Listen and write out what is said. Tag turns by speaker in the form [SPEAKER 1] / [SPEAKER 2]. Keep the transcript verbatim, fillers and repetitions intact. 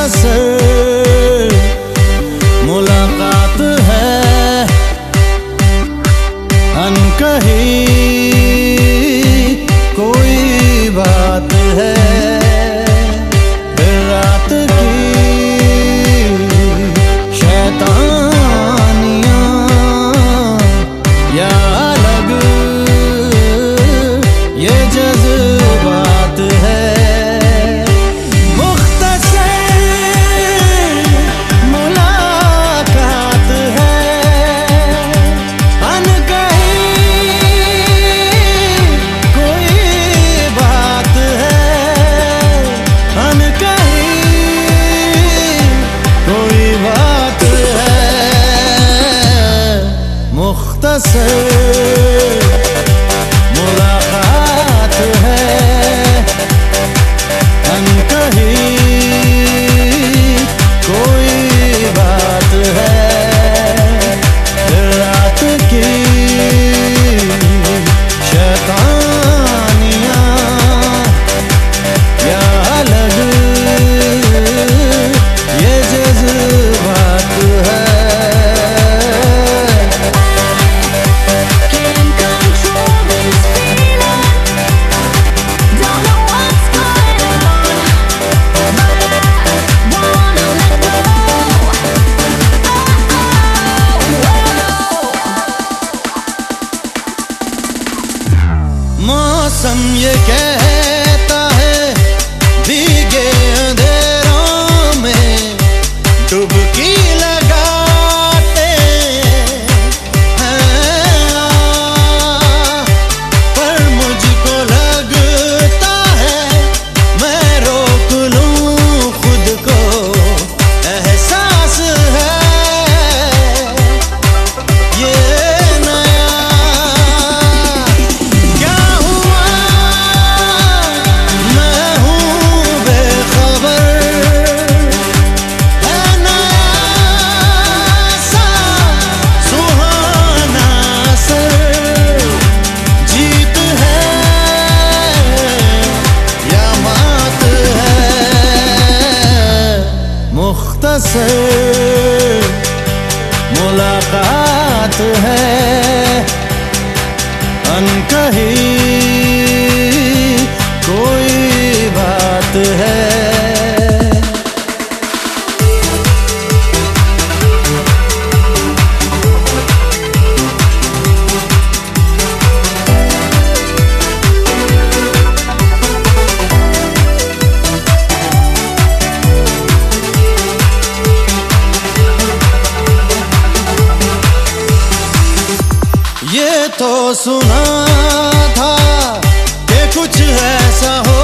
[SPEAKER 1] मुख्तसर मुलाकात है, अनकही कोई बात है। फिर रात की शैतानियां या अलग ये जज्बात है। मुख्तसर मुलाकात है, अनकही कोई बात है। रात की शैतानियां या अलग ये जज्बात है। मौसम ये कहता है भीगे अंधेरों में डुबकी लगाते हैं, पर मुझको लगता है मैं रोक लूं खुद को। एहसास है ये मुख्तसर मुलाकात है, अनकही कोई बात है। ये तो सुना था कि कुछ ऐसा हो